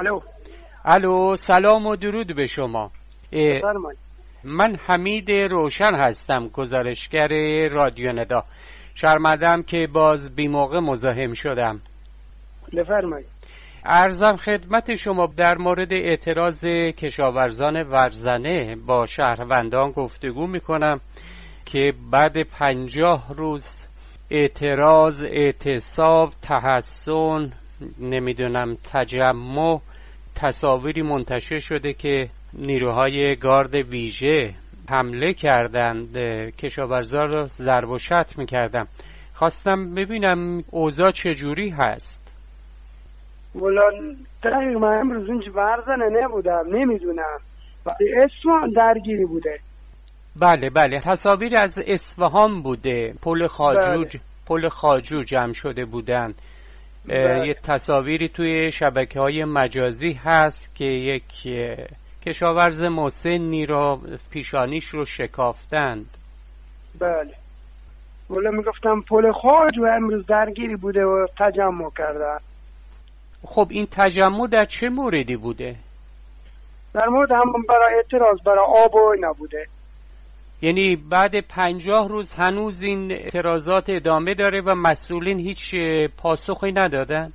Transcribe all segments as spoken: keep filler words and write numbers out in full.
الو الو سلام و درود به شما. بفرمایید. من حمید روشن هستم، گزارشگر رادیو ندا. شرمندم که باز بی موقع مزاحم شدم. بفرمایید. عرضم خدمت شما در مورد اعتراض کشاورزان ورزنه با شهروندان گفتگو میکنم که بعد پنجاه روز اعتراض، اعتصاب، تحصن، نمیدونم تجمع، تصاویری منتشر شده که نیروهای گارد ویژه حمله کردند، کشاورزان را ضرب و شتم میکردم. خواستم ببینم اوضاع چجوری هست. والا دقیق من امروز اینج ورزنه نبودم، نمیدونم، ولی اصفهان درگیری بوده. بله بله، تصاویر از اصفهان بوده، پل خاجوج بله. پل خاجوج جمع شده بودن. بله. یه تصاویری توی شبکه‌های مجازی هست که یک کشاورز مسنی را پیشانیش رو شکافتند. بله. والا میگفتم پل خاجوج امروز درگیری بوده و تجمع کردن. خب این تجمع در چه موردی بوده؟ در مورد هم برای اعتراض برای آب و اینا بوده. یعنی بعد پنجاه روز هنوز این اعتراضات ادامه داره و مسئولین هیچ پاسخی ندادن؟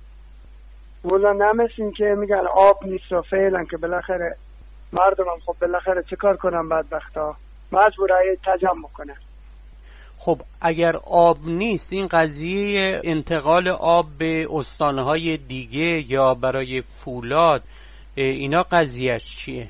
والا نمیسین که میگن آب نیست و فعلا که بالاخره مردم هم خب بالاخره چه کار کنن، بدبختا مجبورای تجمع کنن. خب اگر آب نیست، این قضیه انتقال آب به استانهای دیگه یا برای فولاد، اینا قضیهش چیه؟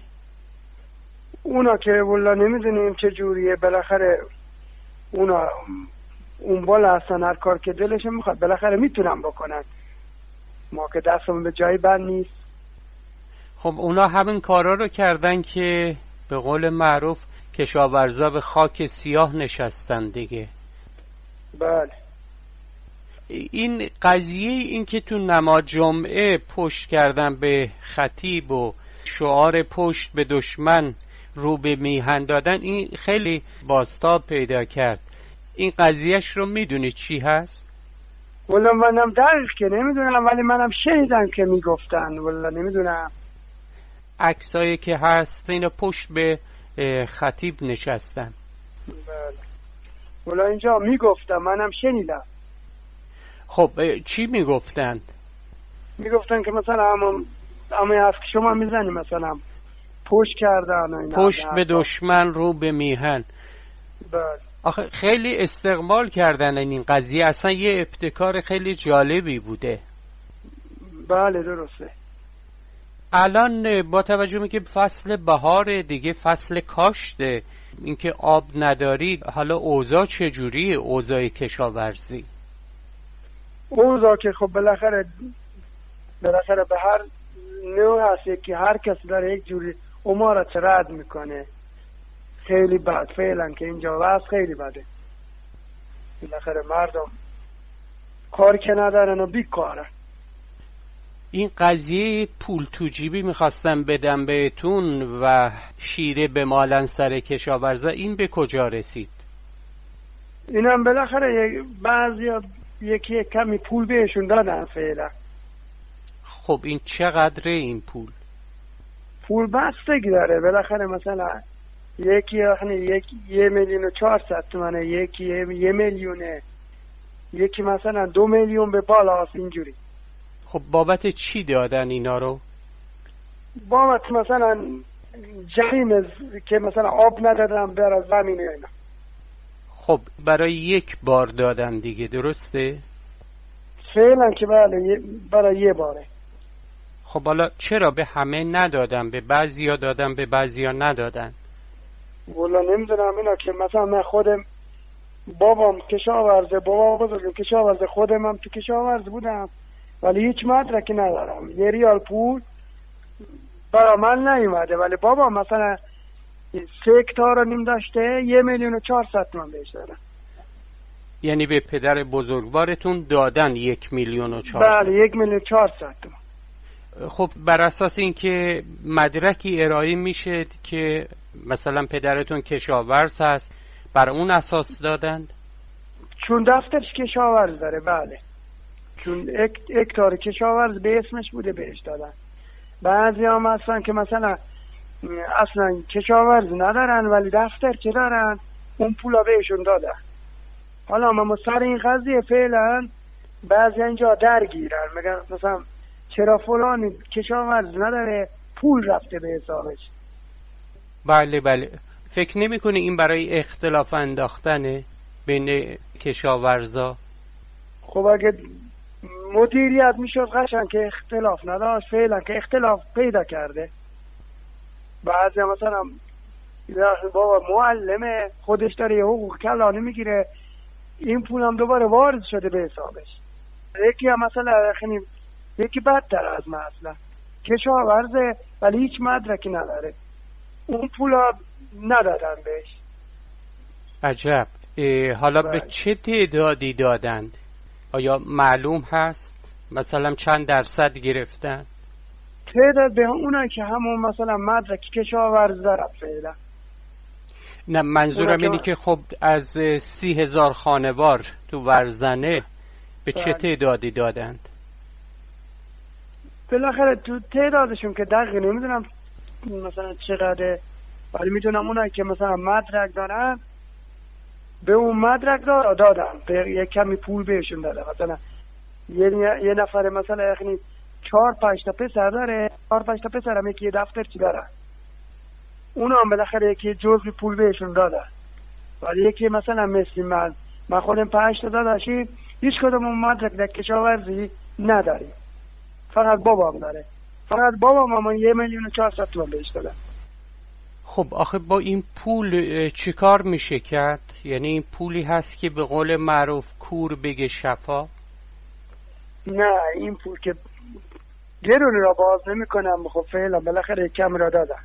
اونا که والا نمیدونیم چه جوریه، بالاخره اونا اون بالا هستن، هر کار که دلش میخواد بالاخره میتونن بکنن، ما که دستمون به جایی بند نیست. خب اونا همین کارا رو کردن که به قول معروف کشاورزا به خاک سیاه نشستن دیگه. بله. این قضیه این که تو نماز جمعه پشت کردن به خطیب و شعار پشت به دشمن رو به میهن دادن، این خیلی بازتاب پیدا کرد. این قضیهش رو میدونی چی هست؟ والا منم دقیق که نمیدونم، ولی منم شنیدم که میگفتن، والا نمیدونم. عکسایی که هست اینا پشت به خطیب نشستن. بله. والا اینجا میگفتم، منم شنیدم. خب چی میگفتند؟ میگفتن که مثلا همون همون هست که شما میزنی، مثلا پشت کردن اینا، پشت به دشمن رو به میهن. بله. آخه خیلی استقبال کردن این قضیه، اصلا یه ابتکار خیلی جالبی بوده. بله درسته. الان با توجه به که فصل بهار دیگه، فصل کاشته، اینکه آب ندارید، حالا اوضاع چجوریه؟ اوضاع کشاورزی اوضاع که خب بالاخره بالاخره به هر نوع هست که هر کس داره یک جوری امارت رد میکنه. خیلی بد فعلا که اینجا وضع خیلی بده. بالاخره مردم کار که ندارن و بیکارن. این قضیه پول تو جیبی میخواستم بدم بهتون و شیره به مالن سر کشاورزا، این به کجا رسید؟ اینم بالاخره بعضی یکی کمی پول بهشون دادن فعلا. خب این چقدره این پول؟ پول بستگی داره، بالاخره مثلا یکی یعنی یک یه میلیون و چهارصد تومنه، یکی یه میلیونه، یکی مثلا دو میلیون به بالا هست اینجوری. خب بابت چی دادن اینا رو؟ بابت مثلا جهیم که مثلا آب ندادن برای زمین اینا. خب برای یک بار دادن دیگه، درسته؟ فعلا که بله برای یه باره. خب حالا چرا به همه ندادن؟ به بعضیا دادن به بعضیا ندادن؟ والا نمیدونم. اینا که مثلا من خودم بابام کشاورزه، بابا بزرگم کشاورزه، خودم هم تو کشاورز بودم ولی هیچ مدرکی ندارم. یه ریال پول برای من نیومده، ولی بابا مثلا سه هکتار رو نیم داشته، یه میلیون و چهارصد تومن بهش دادن. یعنی به پدر بزرگوارتون دادن یک میلیون و چهارصد؟ بله یک میلیون و چهارصد تومن. خب بر اساس اینکه مدرکی ارائه میشه که مثلا پدرتون کشاورز هست، بر اون اساس دادند؟ چون دفترش کشاورز داره. بله چون هکتار کشاورز به اسمش بوده بهش دادن. بعضی هم هستن که مثلا اصلا کشاورزی ندارن ولی دفتر که دارن، اون پولا بهشون دادن. حالا ما سر این قضیه فعلا بعضی اینجا درگیرن، میگن مثلا چرا فلانی کشاورزی نداره پول رفته به حسابش. بله بله. فکر نمی کنی این برای اختلاف انداختنه بین کشاورزا؟ خب اگه مدیریت میشد قشنگ که اختلاف نداشت، فعلا که اختلاف پیدا کرده. بعضی مثلا بابا معلمه خودش داره یه حقوق کلانی میگیره، این پول هم دوباره وارد شده به حسابش. یکی هم مثلا خیلی یکی بدتر از مثلا کشاورزه ولی هیچ مدرکی نداره، اون پولا ندادن بهش. عجب. حالا بله. به چه تعدادی دادند؟ آیا معلوم هست؟ مثلا چند درصد گرفتن؟ تعداد به اونایی که همون مثلا مدرک کشاورز دارن فعلا. نه منظورم اینه که خب از سی هزار خانوار تو ورزنه به چه تعدادی دادند؟ بالاخره تو تعدادشون که دقیق نمیدونم مثلا چقدره، ولی میدونم اونایی که مثلا مدرک دارن به اون مدرک دادن، به یک کمی پول بهشون دادن. مثلا یه, یه نفر مثلا یعنی چهار پنج تا پسر داره، چهار پنج تا پسر هم یکی یه دفتر چی دارن، اونا هم بالاخره یکی جزء پول بهشون دادن. ولی یکی مثلا مثل من من خودم پنج تا داداشی هیچ کدوم اون مدرک در کشاورزی نداریم، فقط بابام داره. فقط بابام هم یه میلیون و چهارصد تومان بهش دادن. خب آخه با این پول چی کار میشه کرد؟ یعنی این پولی هست که به قول معروف کور بگه شفا؟ نه این پول که گرون را باز نمی کنم. خب فعلا بالاخره کم را دادن.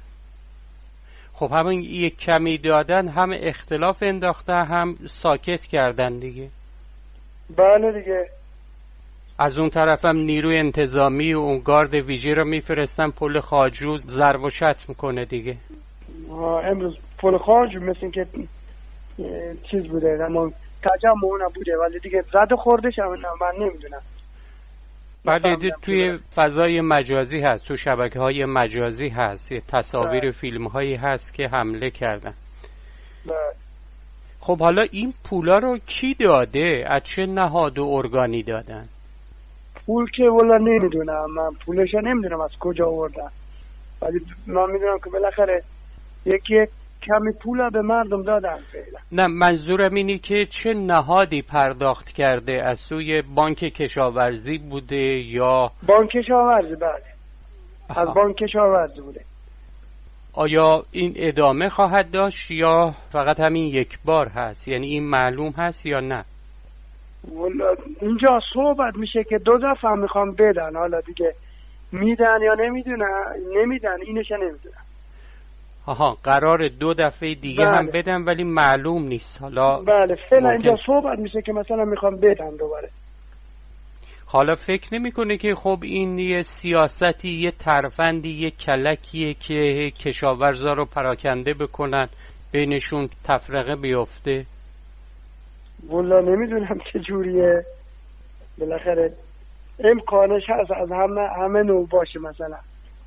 خب همین یک کمی دادن هم اختلاف انداخته هم ساکت کردن دیگه. بله دیگه. از اون طرف هم نیروی انتظامی و اون گارد ویژه رو میفرستن پل خواجو ضرب و شتم میکنه دیگه. امروز پل خواجو مثل این که چیز بوده، اما تجمع اون بوده ولی دیگه زد خوردش هم من نمیدونم. بله توی فضای مجازی هست، تو شبکه های مجازی هست، یه تصاویر فیلم هایی هست که حمله کردن. بله. خب حالا این پولا رو کی داده؟ از چه نهاد و ارگانی دادن؟ پول که والا نمیدونم، من پولش نمیدونم از کجا آوردن، ولی من میدونم که بالاخره یکی کمی پولا به مردم دادن فعلا. نه منظورم اینی که چه نهادی پرداخت کرده؟ از سوی بانک کشاورزی بوده یا بانک کشاورزی؟ بله از بانک کشاورزی بوده. آیا این ادامه خواهد داشت یا فقط همین یک بار هست؟ یعنی این معلوم هست یا نه؟ والا اینجا صحبت میشه که دو دفعه هم میخوام بدن، حالا دیگه میدن یا نمیدونن نمیدن اینش نمیدونن. آها قرار دو دفعه دیگه بله. هم بدن ولی معلوم نیست. حالا بله فعلا ممکن... اینجا صحبت میشه که مثلا میخوام بدن دوباره. حالا فکر نمی کنه که خب این یه سیاستی، یه ترفندی، یه کلکیه که کشاورزا رو پراکنده بکنن، بینشون تفرقه بیفته؟ والا نمیدونم چه جوریه، بالاخره امکانش هست از همه همه نوع باشه. مثلا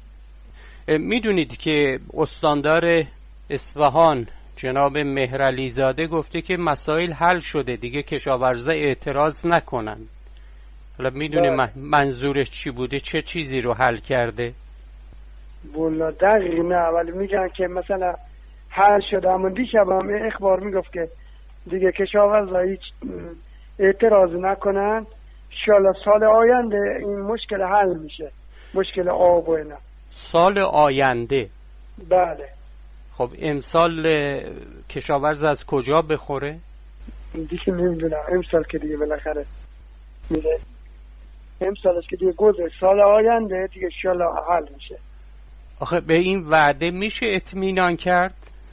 میدونید که استاندار اصفهان جناب مهرعلی زاده گفته که مسائل حل شده دیگه، کشاورزا اعتراض نکنن. حالا میدونی من منظورش چی بوده؟ چه چیزی رو حل کرده؟ والا دقیق نه، ولی میگن که مثلا حل شده. همون دیشب هم اخبار میگفت که دیگه کشاورزا هیچ اعتراض نکنن، انشالله سال آینده این مشکل حل میشه، مشکل آب و اینا. سال آینده؟ بله. خب امسال کشاورز از کجا بخوره؟ دیگه نمیدونم، امسال که دیگه بالاخره میره، امسالش که دیگه گذشت، سال آینده دیگه انشالله حل میشه. آخه به این وعده میشه اطمینان کرد؟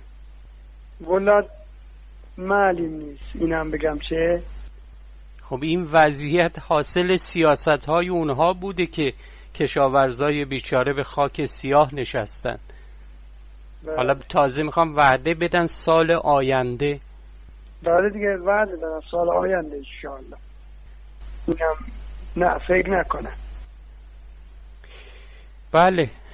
والا معلوم نیست اینم بگم چه. خب این وضعیت حاصل سیاست های اونها بوده که کشاورزای بیچاره به خاک سیاه نشستن. بله. حالا تازه میخوام وعده بدن سال آینده. بله دیگه وعده بدن سال آینده انشالله. اینم نه فکر نکنم. بله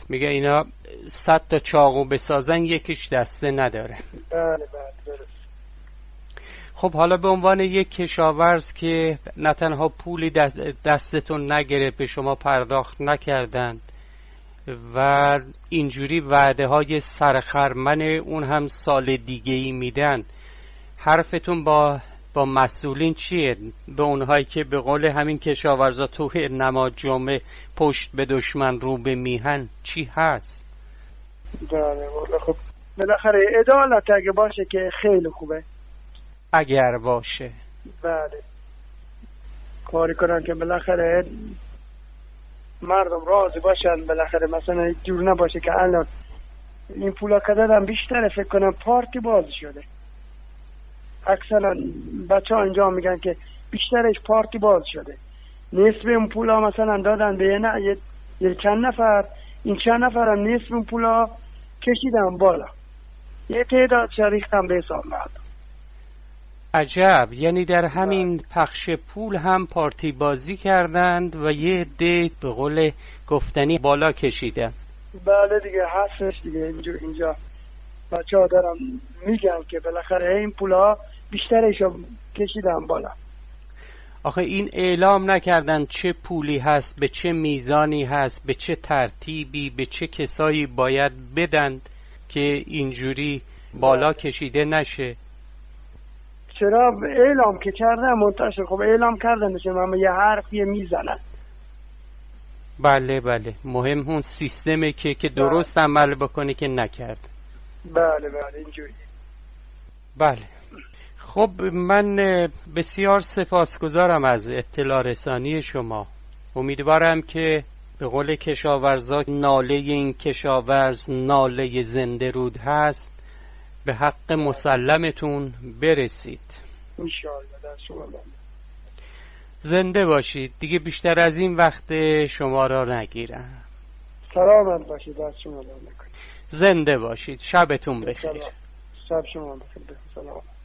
میگه اینا صد تا چاقو بسازن یکیش دسته نداره. بله بله درست. خب حالا به عنوان یک کشاورز که نه تنها پولی دستتون نگرفت، به شما پرداخت نکردن و اینجوری وعده های سرخرمن اون هم سال دیگه ای میدن، حرفتون با با مسئولین چیه؟ به اونهایی که به قول همین کشاورزا توی نماز جمعه پشت به دشمن رو به میهن چی هست؟ داره والا. خب بالاخره عدالت اگه باشه که خیلی خوبه. اگر باشه بله، کاری کنن که بالاخره مردم راضی باشن. بالاخره مثلا جور نباشه که الان این پولا که دادن بیشتره، فکر کنم پارتی باز شده. اکثرا بچه ها اینجا میگن که بیشترش پارتی باز شده. نصف اون پولا مثلا دادن به نه یه, یه چند نفر، این چند نفر هم نصف اون پولا کشیدن بالا، یه تعداد شریختن به حساب مردم. عجب، یعنی در همین پخش پول هم پارتی بازی کردند و یه عده به قول گفتنی بالا کشیدن. بله دیگه هستش دیگه. اینجا اینجا بچه ها دارم میگن که بالاخره این پولا بیشترشو کشیدن بالا. آخه این اعلام نکردن چه پولی هست، به چه میزانی هست، به چه ترتیبی، به چه کسایی باید بدند که اینجوری بالا کشیده نشه؟ چرا اعلام که کردن منتشر، خب اعلام کردن نشه، اما یه حرفی میزنن. بله بله، مهم اون سیستمه که که درست عمل بکنی که نکرد. بله بله اینجوری. بله. خب من بسیار سپاسگزارم از اطلاع رسانی شما. امیدوارم که به قول کشاورزا ناله این کشاورز ناله زنده رود هست، به حق مسلمتون برسید. انشاءالله. در شما زنده باشید. دیگه بیشتر از این وقت شما را نگیرم. سلامت باشید. در شما نکنید. زنده باشید. شبتون بخیر. شب شما بخیر. سلام.